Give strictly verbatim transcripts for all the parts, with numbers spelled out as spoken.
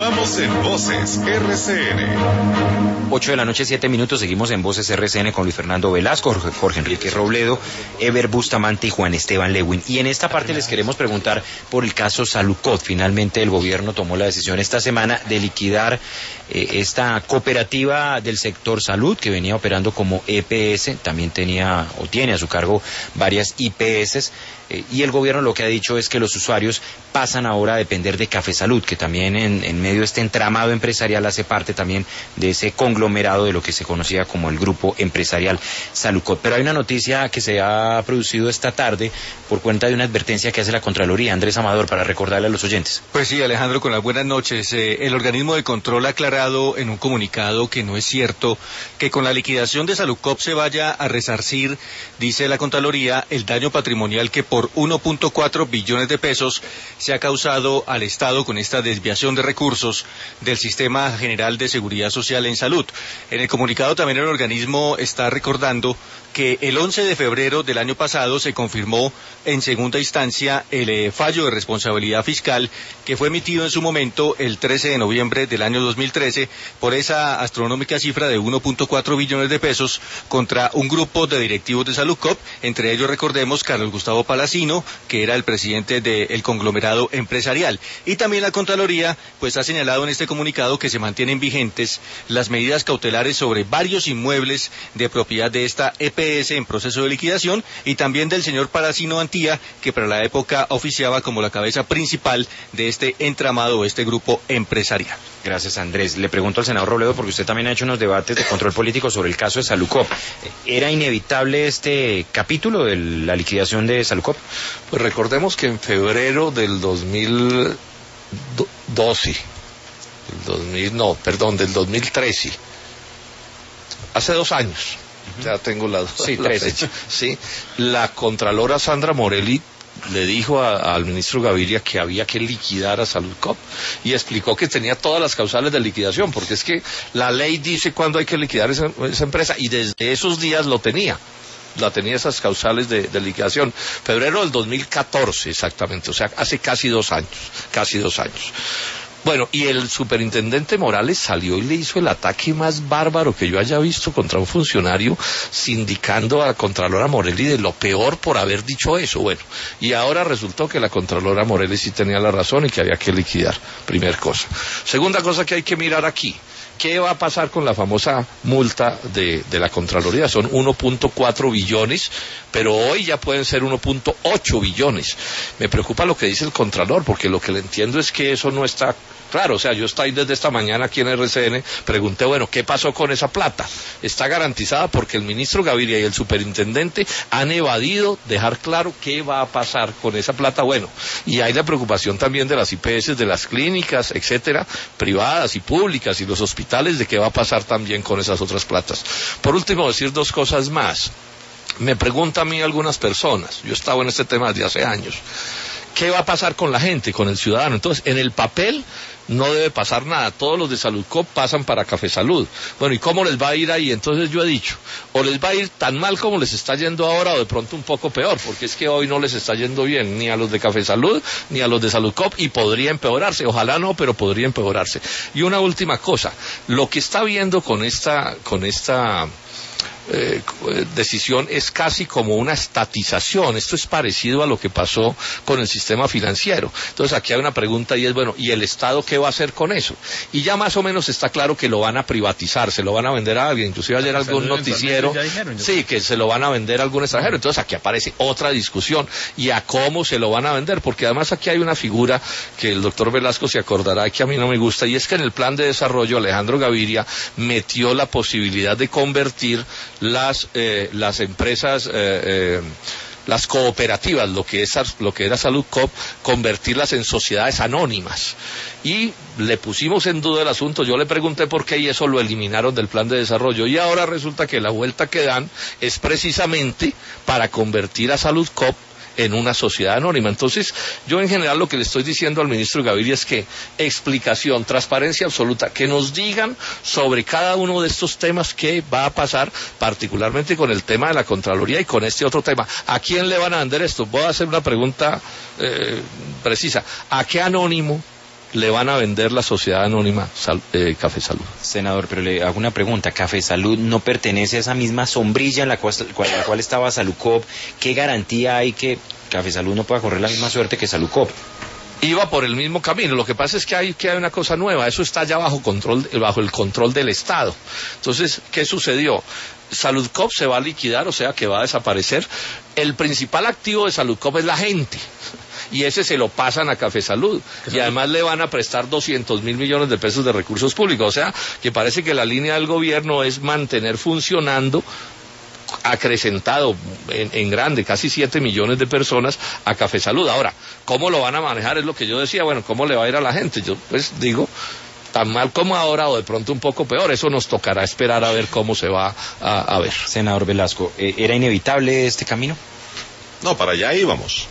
Estamos en Voces R C N. ocho de la noche, siete minutos, seguimos en Voces R C N con Luis Fernando Velasco, Jorge, Jorge Enrique Robledo, Ever Bustamante y Juan Esteban Lewin. Y en esta parte les queremos preguntar por el caso Salucop. Finalmente el gobierno tomó la decisión esta semana de liquidar eh, esta cooperativa del sector salud que venía operando como E P S, también tenía o tiene a su cargo varias I P S. Eh, y el gobierno lo que ha dicho es que los usuarios pasan ahora a depender de Café Salud, que también en, en medio de este entramado empresarial hace parte también de ese conglomerado de lo que se conocía como el grupo empresarial Salucop. Pero hay una noticia que se ha producido esta tarde por cuenta de una advertencia que hace la Contraloría. Andrés Amador, para recordarle a los oyentes. Pues sí, Alejandro, con las buenas noches. Eh, el organismo de control ha aclarado en un comunicado que no es cierto que con la liquidación de Salucop se vaya a resarcir, dice la Contraloría, el daño patrimonial que por uno punto cuatro billones de pesos se ha causado al Estado con esta desviación de recursos del Sistema General de Seguridad Social en Salud. En el comunicado también el organismo está recordando que el once de febrero del año pasado se confirmó en segunda instancia el eh, fallo de responsabilidad fiscal que fue emitido en su momento el trece de noviembre del año dos mil trece por esa astronómica cifra de uno punto cuatro billones de pesos contra un grupo de directivos de Salucop, entre ellos recordemos Carlos Gustavo Palacino, que era el presidente del conglomerado empresarial. Y también la Contraloría pues ha señalado en este comunicado que se mantienen vigentes las medidas cautelares sobre varios inmuebles de propiedad de esta E P S en proceso de liquidación y también del señor Palacino Antía, que para la época oficiaba como la cabeza principal de este entramado o este grupo empresarial. Gracias, Andrés. Le pregunto al senador Robledo, porque usted también ha hecho unos debates de control político sobre el caso de Salucop. ¿Era inevitable este capítulo de la liquidación de Salucop? Pues recordemos que en febrero del dos mil doce, el dos mil, no, perdón, del dos mil trece, hace dos años, uh-huh. Ya tengo la, sí, la fecha, sí, la Contralora Sandra Morelli le dijo a, al ministro Gaviria que había que liquidar a Salucop y explicó que tenía todas las causales de liquidación, porque es que la ley dice cuándo hay que liquidar esa, esa empresa y desde esos días lo tenía. La tenía esas causales de, de liquidación. Febrero del dos mil catorce exactamente, o sea, hace casi dos años, casi dos años. Bueno, y el superintendente Morales salió y le hizo el ataque más bárbaro que yo haya visto contra un funcionario, sindicando a la Contralora Morelli de lo peor por haber dicho eso. Bueno, y ahora resultó que la Contralora Morelli sí tenía la razón y que había que liquidar, primer cosa. Segunda cosa que hay que mirar aquí, ¿qué va a pasar con la famosa multa de, de la Contraloría? Son uno punto cuatro billones, pero hoy ya pueden ser uno punto ocho billones. Me preocupa lo que dice el Contralor, porque lo que le entiendo es que eso no está claro. O sea, yo estoy desde esta mañana aquí en R C N, pregunté, bueno, ¿qué pasó con esa plata? Está garantizada porque el ministro Gaviria y el superintendente han evadido dejar claro qué va a pasar con esa plata. Bueno, y hay la preocupación también de las I P S, de las clínicas, etcétera, privadas y públicas, y los hospitales, de qué va a pasar también con esas otras platas. Por último, decir dos cosas más. Me preguntan a mí algunas personas, yo he estado en este tema desde hace años, ¿qué va a pasar con la gente, con el ciudadano? Entonces, en el papel no debe pasar nada, todos los de Salucop pasan para Café Salud. Bueno, ¿y cómo les va a ir ahí? Entonces yo he dicho, o les va a ir tan mal como les está yendo ahora, o de pronto un poco peor, porque es que hoy no les está yendo bien ni a los de Café Salud, ni a los de Salucop, y podría empeorarse, ojalá no, pero podría empeorarse. Y una última cosa, lo que está viendo con esta, con esta... Eh, decisión es casi como una estatización. Esto es parecido a lo que pasó con el sistema financiero. Entonces aquí hay una pregunta y es, bueno, ¿y el Estado qué va a hacer con eso? Y ya más o menos está claro que lo van a privatizar, se lo van a vender a alguien. Inclusive ayer algún noticiero, sí, que se lo van a vender a algún extranjero. Entonces aquí aparece otra discusión, y a cómo se lo van a vender, porque además aquí hay una figura que el doctor Velasco se acordará que a mí no me gusta, y es que en el plan de desarrollo Alejandro Gaviria metió la posibilidad de convertir las eh, las empresas, eh, eh, las cooperativas, lo que es lo que era Salucop, convertirlas en sociedades anónimas, y le pusimos en duda el asunto. Yo le pregunté por qué y eso lo eliminaron del plan de desarrollo, y ahora resulta que la vuelta que dan es precisamente para convertir a Salucop en una sociedad anónima. Entonces, yo en general lo que le estoy diciendo al ministro Gaviria es que explicación, transparencia absoluta, que nos digan sobre cada uno de estos temas qué va a pasar, particularmente con el tema de la Contraloría y con este otro tema. ¿A quién le van a vender esto? Voy a hacer una pregunta eh, precisa. ¿A qué anónimo le van a vender la sociedad anónima Sal, eh, Café Salud. Senador, pero le hago una pregunta. ¿Café Salud no pertenece a esa misma sombrilla en la cual, la cual estaba Salucop? ¿Qué garantía hay que Café Salud no pueda correr la misma suerte que Salucop? Iba por el mismo camino. Lo que pasa es que hay, que hay una cosa nueva. Eso está ya bajo control, bajo el control del Estado. Entonces, ¿qué sucedió? Saludcop se va a liquidar, o sea que va a desaparecer. El principal activo de Saludcop es la gente. Y ese se lo pasan a Café Salud. Y además le van a prestar doscientos mil millones de pesos de recursos públicos. O sea, que parece que la línea del gobierno es mantener funcionando, acrecentado en, en grande, casi siete millones de personas a Café Salud. Ahora, ¿cómo lo van a manejar? Es lo que yo decía, bueno, ¿cómo le va a ir a la gente? Yo pues digo, tan mal como ahora o de pronto un poco peor, eso nos tocará esperar a ver cómo se va a, a ver. Senador Velasco, ¿era inevitable este camino? No, para allá íbamos.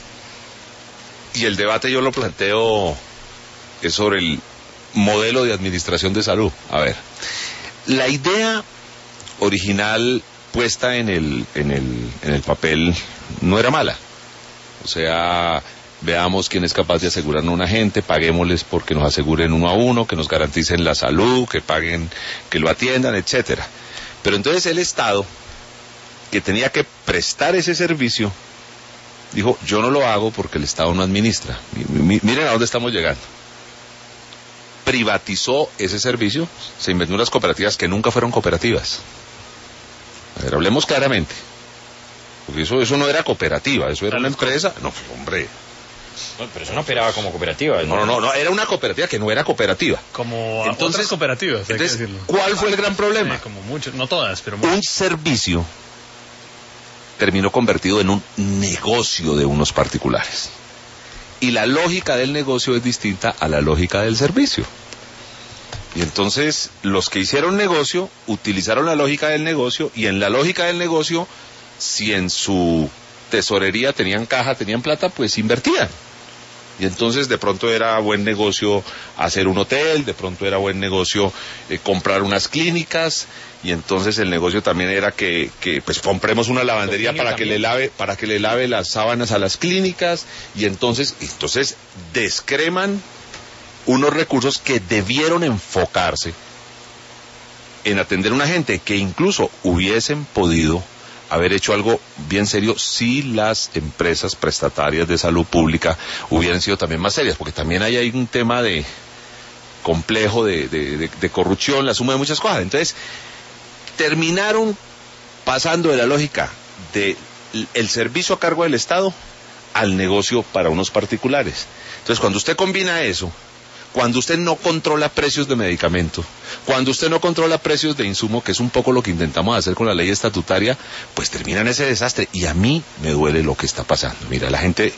Y el debate yo lo planteo es sobre el modelo de administración de salud. A ver, la idea original puesta en el, en el, en el papel no era mala. O sea, veamos quién es capaz de asegurarnos a una gente, paguémosles porque nos aseguren uno a uno, que nos garanticen la salud, que paguen, que lo atiendan, etcétera. Pero entonces el Estado, que tenía que prestar ese servicio, dijo, yo no lo hago porque el Estado no administra. Miren a dónde estamos llegando. Privatizó ese servicio, se inventó unas cooperativas que nunca fueron cooperativas. A ver, hablemos claramente. Porque eso, eso no era cooperativa, eso era una empresa. No, hombre. No, pero eso no operaba como cooperativa. No, no, no, no, era una cooperativa que no era cooperativa. Como entonces, otras cooperativas, hay entonces, que decirlo. ¿Cuál fue el gran problema? Sí, como muchas, no todas, pero muchas. Un servicio terminó convertido en un negocio de unos particulares. Y la lógica del negocio es distinta a la lógica del servicio. Y entonces los que hicieron negocio utilizaron la lógica del negocio, y en la lógica del negocio, si en su tesorería tenían caja, tenían plata, pues invertían. Y entonces de pronto era buen negocio hacer un hotel, de pronto era buen negocio eh, comprar unas clínicas, y entonces el negocio también era que, que pues compremos una lavandería para que le lave, para que le lave las sábanas a las clínicas, y entonces, entonces descreman unos recursos que debieron enfocarse en atender a una gente que incluso hubiesen podido haber hecho algo bien serio si las empresas prestatarias de salud pública hubieran sido también más serias, porque también hay ahí un tema de complejo de, de, de, de corrupción, la suma de muchas cosas. Entonces, terminaron pasando de la lógica de el servicio a cargo del Estado al negocio para unos particulares. Entonces, cuando usted combina eso, cuando usted no controla precios de medicamento, cuando usted no controla precios de insumo, que es un poco lo que intentamos hacer con la ley estatutaria, pues termina en ese desastre. Y a mí me duele lo que está pasando. Mira, la gente,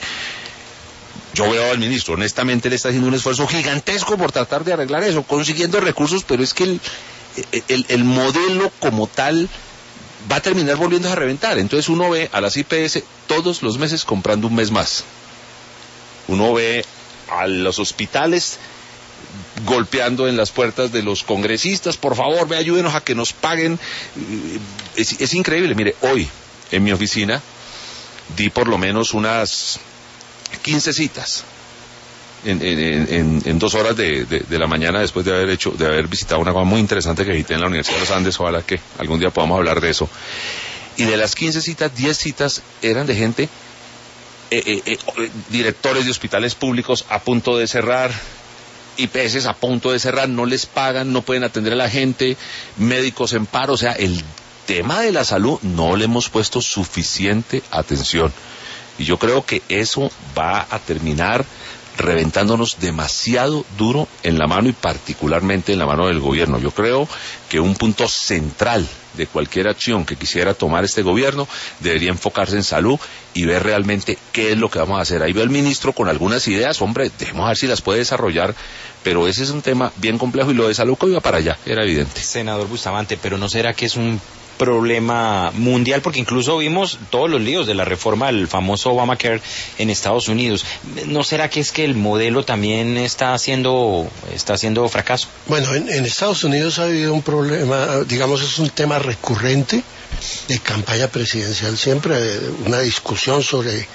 yo veo al ministro, honestamente le está haciendo un esfuerzo gigantesco por tratar de arreglar eso, consiguiendo recursos, pero es que el, el, el modelo como tal va a terminar volviendo a reventar. Entonces uno ve a las I P S todos los meses comprando un mes más. Uno ve a los hospitales golpeando en las puertas de los congresistas, por favor, ve, ayúdenos a que nos paguen. Es, es increíble. Mire, hoy en mi oficina di por lo menos unas quince citas en, en, en, en dos horas de, de, de la mañana, después de haber hecho, de haber visitado una cosa muy interesante que visité en la Universidad de los Andes. Ojalá que algún día podamos hablar de eso. Y de las quince citas, diez citas eran de gente, eh, eh, eh, directores de hospitales públicos a punto de cerrar, I P S a punto de cerrar, no les pagan, no pueden atender a la gente, médicos en paro. O sea, el tema de la salud no le hemos puesto suficiente atención. Y yo creo que eso va a terminar reventándonos demasiado duro en la mano, y particularmente en la mano del gobierno. Yo creo que un punto central de cualquier acción que quisiera tomar este gobierno debería enfocarse en salud y ver realmente qué es lo que vamos a hacer. Ahí veo al ministro con algunas ideas, hombre, dejemos a ver si las puede desarrollar, pero ese es un tema bien complejo, y lo de salud que iba para allá, era evidente. Senador Bustamante, pero ¿no será que es un problema mundial? Porque incluso vimos todos los líos de la reforma del famoso Obamacare en Estados Unidos. ¿No será que es que el modelo también está haciendo está haciendo fracaso? Bueno, en, en Estados Unidos ha habido un problema, digamos, es un tema recurrente de campaña presidencial siempre, una discusión sobre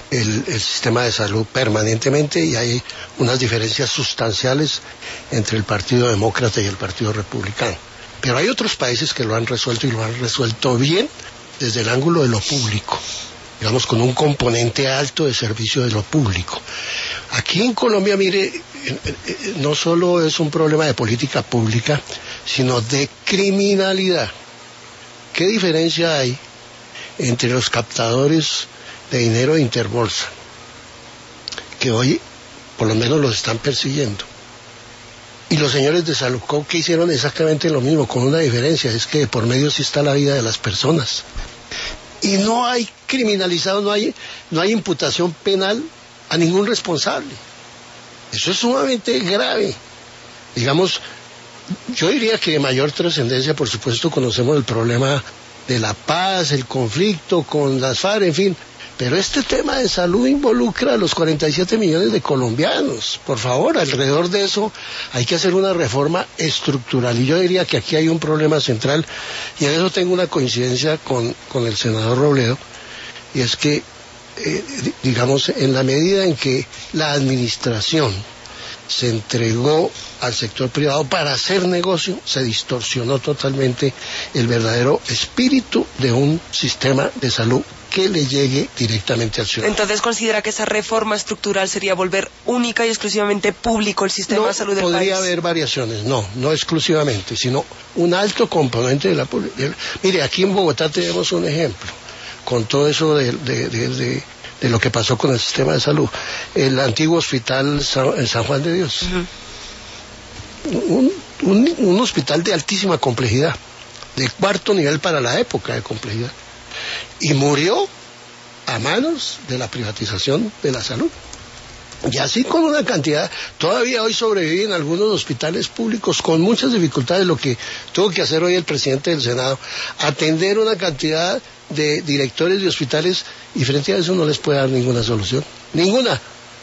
el, el sistema de salud permanentemente y hay unas diferencias sustanciales entre el Partido Demócrata y el Partido Republicano. Pero hay otros países que lo han resuelto y lo han resuelto bien desde el ángulo de lo público, digamos con un componente alto de servicio de lo público. Aquí en Colombia, mire, no solo es un problema de política pública, sino de criminalidad. ¿Qué diferencia hay entre los captadores de dinero de Interbolsa, que hoy por lo menos los están persiguiendo, y los señores de Salucop, que hicieron exactamente lo mismo, con una diferencia, es que por medio sí está la vida de las personas? Y no hay criminalizado, no hay, no hay imputación penal a ningún responsable. Eso es sumamente grave. Digamos, yo diría que de mayor trascendencia, por supuesto, conocemos el problema de la paz, el conflicto con las FARC, en fin. Pero este tema de salud involucra a los cuarenta y siete millones de colombianos. Por favor, alrededor de eso hay que hacer una reforma estructural. Y yo diría que aquí hay un problema central, y en eso tengo una coincidencia con, con el senador Robledo, y es que, eh, digamos, en la medida en que la administración se entregó al sector privado para hacer negocio, se distorsionó totalmente el verdadero espíritu de un sistema de salud que le llegue directamente al ciudadano. Entonces, ¿considera que esa reforma estructural sería volver única y exclusivamente público el sistema no, de salud del país? Podría haber variaciones, no, no exclusivamente, sino un alto componente de la publicidad. Mire, aquí en Bogotá tenemos un ejemplo, con todo eso de, de, de, de, de lo que pasó con el sistema de salud. El antiguo hospital San, en San Juan de Dios. Uh-huh. un, un, un hospital de altísima complejidad, de cuarto nivel para la época de complejidad. Y murió a manos de la privatización de la salud. Y así con una cantidad, todavía hoy sobreviven algunos hospitales públicos con muchas dificultades. Lo que tuvo que hacer hoy el presidente del Senado, atender una cantidad de directores de hospitales, y frente a eso no les puede dar ninguna solución, ninguna.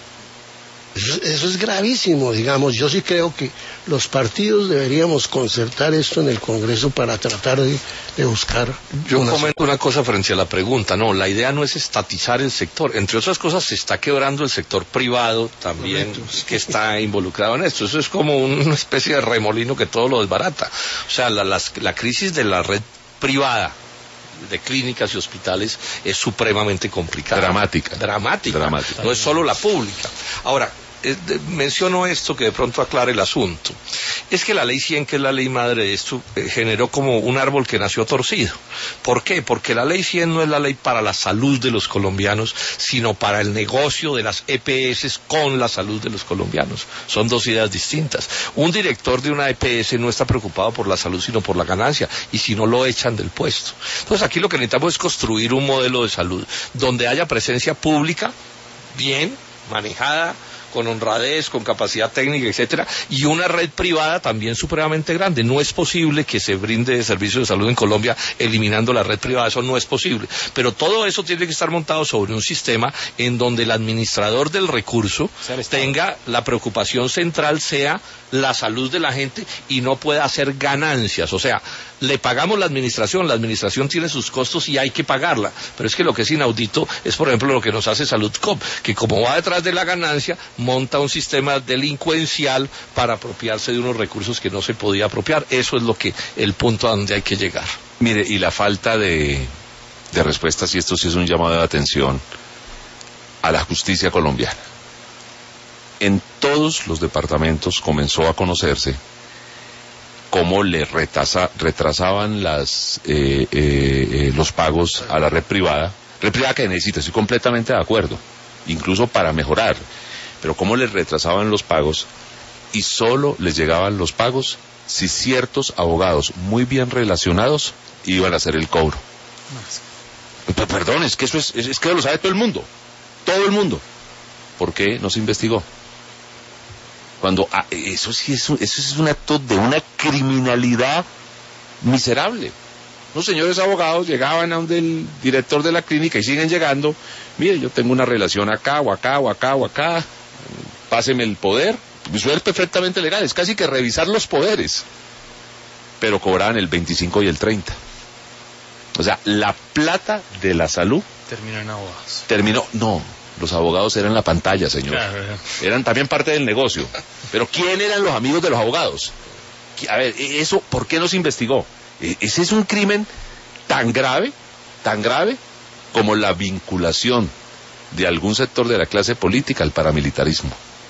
Eso, eso es gravísimo, digamos. Yo sí creo que los partidos deberíamos concertar esto en el Congreso para tratar de, de buscar. Yo una comento una cosa frente a la pregunta. No, la idea no es estatizar el sector. Entre otras cosas, se está quebrando el sector privado también, Correcto. que está involucrado en esto. Eso es como una especie de remolino que todo lo desbarata. O sea, la, las, la crisis de la red privada de clínicas y hospitales es supremamente complicada. Dramática. Dramática. Dramática. No es solo la pública. Ahora, eh, de, menciono esto que de pronto aclara el asunto. Es que la ley cien, que es la ley madre de esto, eh, generó como un árbol que nació torcido. ¿Por qué? Porque la ley cien no es la ley para la salud de los colombianos, sino para el negocio de las E P S con la salud de los colombianos. Son dos ideas distintas. Un director de una E P S no está preocupado por la salud, sino por la ganancia, y si no lo echan del puesto. Entonces aquí lo que necesitamos es construir un modelo de salud donde haya presencia pública, bien manejada, con honradez, con capacidad técnica, etcétera, y una red privada también supremamente grande. No es posible que se brinde servicio de salud en Colombia eliminando la red privada, eso no es posible. Pero todo eso tiene que estar montado sobre un sistema en donde el administrador del recurso tenga la preocupación central, sea la salud de la gente, y no pueda hacer ganancias. O sea, le pagamos la administración, la administración tiene sus costos y hay que pagarla. Pero es que lo que es inaudito es, por ejemplo, lo que nos hace Saludcop, que como va detrás de la ganancia, monta un sistema delincuencial para apropiarse de unos recursos que no se podía apropiar. Eso es lo que, el punto a donde hay que llegar. Mire, y la falta de, de respuestas, y esto sí es un llamado de atención a la justicia colombiana. En todos los departamentos comenzó a conocerse cómo le retrasa, retrasaban las, eh, eh, eh, los pagos a la red privada, red privada que necesita, estoy completamente de acuerdo, incluso para mejorar, pero cómo les retrasaban los pagos, y solo les llegaban los pagos si ciertos abogados muy bien relacionados iban a hacer el cobro. Pero, perdón, es que eso es, es, es que lo sabe todo el mundo, todo el mundo. ¿Por qué no se investigó? Cuando ah, eso sí es un, eso es un acto de una criminalidad miserable. Los señores abogados llegaban a donde el director de la clínica y siguen llegando. Mire, yo tengo una relación acá o acá o acá o acá. Páseme el poder. Eso es perfectamente legal. Es casi que revisar los poderes. Pero cobraban el veinticinco y el treinta. O sea, la plata de la salud Terminó en abogados. terminó, no, Los abogados eran la pantalla, señor. Claro. Eran también parte del negocio. Pero ¿quién eran los amigos de los abogados? A ver, eso, ¿por qué no se investigó? Ese es un crimen tan grave, tan grave, como la vinculación de algún sector de la clase política al paramilitarismo.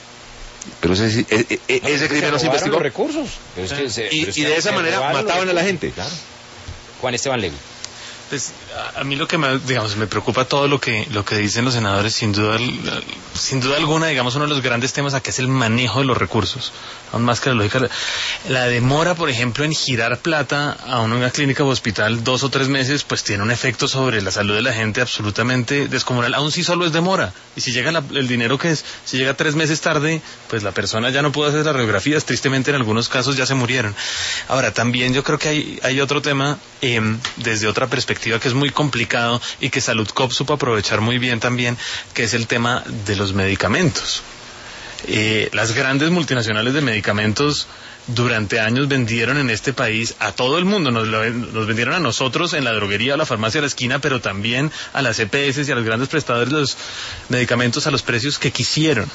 Pero ese, ese, ese, no, ese crimen no se investigó. Los recursos. Pero es que se, y, pero es y que de esa manera mataban a la gente. Claro. Juan Esteban Lewin. Pues a, a mí lo que me, digamos, me preocupa todo lo que lo que dicen los senadores, sin duda sin duda alguna, digamos, uno de los grandes temas aquí es el manejo de los recursos, aún más que la lógica. La demora, por ejemplo, en girar plata a una clínica o hospital dos o tres meses, pues tiene un efecto sobre la salud de la gente absolutamente descomunal, aún si solo es demora. Y si llega la, el dinero que es, si llega tres meses tarde, pues la persona ya no puede hacer las radiografías, tristemente en algunos casos ya se murieron. Ahora, también yo creo que hay, hay otro tema, eh, desde otra perspectiva, que es muy complicado y que Saludcop supo aprovechar muy bien también, que es el tema de los medicamentos. Eh, las grandes multinacionales de medicamentos durante años vendieron en este país a todo el mundo, nos, lo, nos vendieron a nosotros en la droguería o la farmacia de la esquina, pero también a las E P S y a los grandes prestadores de los medicamentos a los precios que quisieron.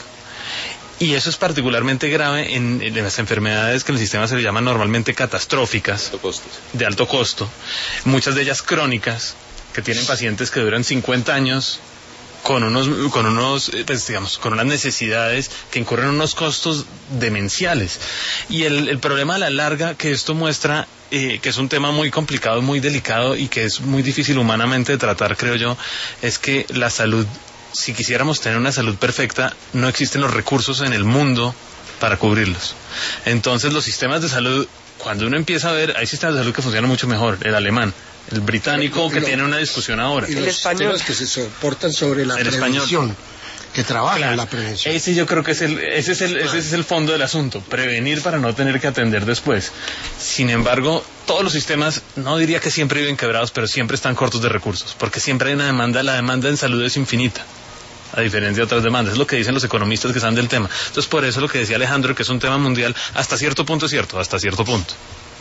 Y eso es particularmente grave en, en las enfermedades que en el sistema se le llaman normalmente catastróficas, de alto costo, muchas de ellas crónicas, que tienen pacientes que duran cincuenta años con unos, con unos, pues digamos, con unas necesidades que incurren unos costos demenciales. Y el, el problema a la larga que esto muestra, eh, que es un tema muy complicado, muy delicado y que es muy difícil humanamente de tratar, creo yo, es que la salud, si quisiéramos tener una salud perfecta, no existen los recursos en el mundo para cubrirlos. Entonces los sistemas de salud, cuando uno empieza a ver, hay sistemas de salud que funcionan mucho mejor, el alemán, el británico, que tiene una discusión ahora. Y el los español, sistemas que se soportan sobre la el prevención, español, que trabajan claro, la prevención. Ese yo creo que es el, ese es el, ese es el fondo del asunto, prevenir para no tener que atender después. Sin embargo, todos los sistemas, no diría que siempre viven quebrados, pero siempre están cortos de recursos, porque siempre hay una demanda, la demanda en salud es infinita, a diferencia de otras demandas, es lo que dicen los economistas que saben del tema. Entonces, por eso lo que decía Alejandro, que es un tema mundial, hasta cierto punto es cierto, hasta cierto punto.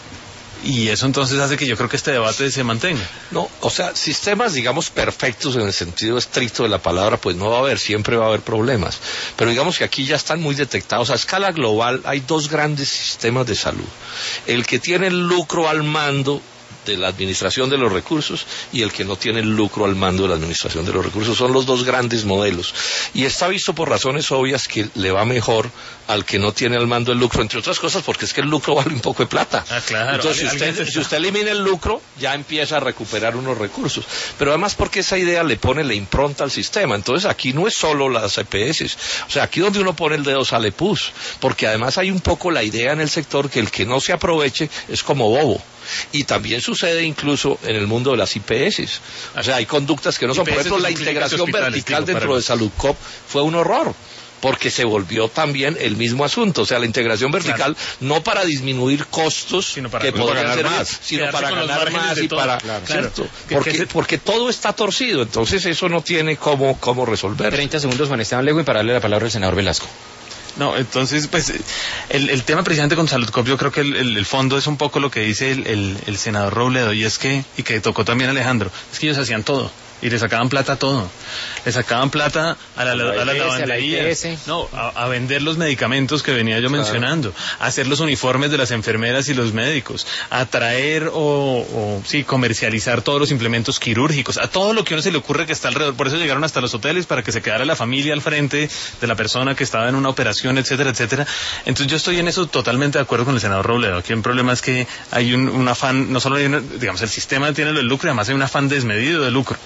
Y eso entonces hace que yo creo que este debate se mantenga. No, o sea, sistemas, digamos, perfectos en el sentido estricto de la palabra, pues no va a haber, siempre va a haber problemas. Pero digamos que aquí ya están muy detectados. A escala global hay dos grandes sistemas de salud. El que tiene el lucro al mando de la administración de los recursos y el que no tiene el lucro al mando de la administración de los recursos. Son los dos grandes modelos. Y está visto por razones obvias que le va mejor al que no tiene al mando el lucro, entre otras cosas porque es que el lucro vale un poco de plata. Ah, claro. Entonces, si usted, si usted elimina el lucro, ya empieza a recuperar unos recursos. Pero además porque esa idea le pone la impronta al sistema. Entonces, aquí no es solo las E P S. O sea, aquí donde uno pone el dedo sale pus. Porque además hay un poco la idea en el sector que el que no se aproveche es como bobo. Y también sucede incluso en el mundo de las I P S. O sea, hay conductas que no son. Por ejemplo, la integración vertical dentro de Saludcop fue un horror, porque se volvió también el mismo asunto. O sea, la integración vertical, claro, no para disminuir costos, sino para, que podrían ser más, sino para ganar más y para... Claro, ¿cierto? Claro. Porque, que, que porque todo está torcido, entonces eso no tiene cómo, cómo resolver. treinta segundos, Juan Esteban Lewin, para darle la palabra al senador Velasco. No, entonces, pues, el, el tema precisamente con Saludcop, yo creo que el, el, el fondo es un poco lo que dice el, el, el senador Robledo, y es que, y que tocó también Alejandro, es que ellos hacían todo. Y le sacaban plata a todo. Le sacaban plata a la, a la, a la lavandería. No, a, a vender los medicamentos que venía yo claro. mencionando. A hacer los uniformes de las enfermeras y los médicos. A traer o, o, sí, comercializar todos los implementos quirúrgicos. A todo lo que a uno se le ocurre que está alrededor. Por eso llegaron hasta los hoteles para que se quedara la familia al frente de la persona que estaba en una operación, etcétera, etcétera. Entonces yo estoy en eso totalmente de acuerdo con el senador Robledo. Aquí el problema es que hay un, un afán, no solo hay una, digamos, el sistema tiene el lucro y además hay un afán desmedido de lucro.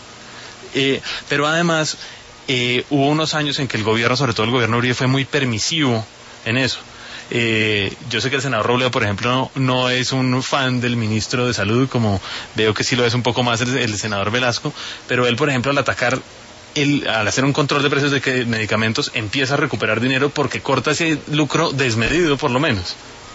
Eh, pero además eh, hubo unos años en que el gobierno, sobre todo el gobierno Uribe, fue muy permisivo en eso. Eh, yo sé que el senador Robledo, por ejemplo, no, no es un fan del ministro de Salud, como veo que sí lo es un poco más el, el senador Velasco, pero él, por ejemplo, al atacar, el, al hacer un control de precios de que medicamentos, empieza a recuperar dinero porque corta ese lucro desmedido, por lo menos.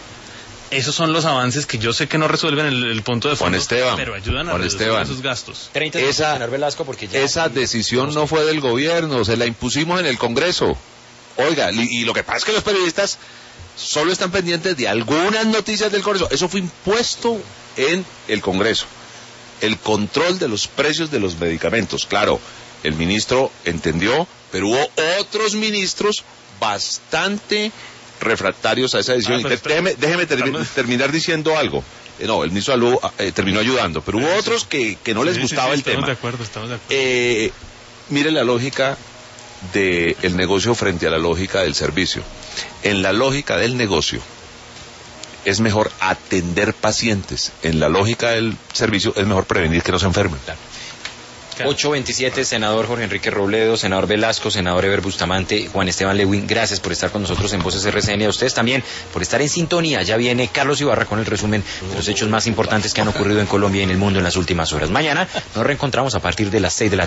Esos son los avances que yo sé que no resuelven el, el punto de fondo, Juan Esteban, pero ayudan a Juan reducir Esteban, esos gastos. treinta esa, señor Velasco, porque ya esa decisión no fue del gobierno, se la impusimos en el Congreso. Oiga, y, y lo que pasa es que los periodistas solo están pendientes de algunas noticias del Congreso. Eso fue impuesto en el Congreso. El control de los precios de los medicamentos. Claro, El ministro entendió, pero hubo otros ministros bastante refractarios a esa decisión. Ah, pero déjeme déjeme termi estamos... terminar diciendo algo. Eh, no, el ministro de Salud eh, terminó ayudando, pero hubo otros que, que no les sí, gustaba sí, sí, el tema. Estamos de acuerdo, estamos de acuerdo. Eh, mire la lógica del negocio frente a la lógica del servicio. En la lógica del negocio es mejor atender pacientes. En la lógica del servicio es mejor prevenir que no se enfermen. ocho veintisiete, senador Jorge Enrique Robledo, senador Velasco, senador Eber Bustamante, Juan Esteban Lewin, gracias por estar con nosotros en Voces R C N, a ustedes también por estar en sintonía. Ya viene Carlos Ibarra con el resumen de los hechos más importantes que han ocurrido en Colombia y en el mundo en las últimas horas. Mañana nos reencontramos a partir de las seis de la tarde.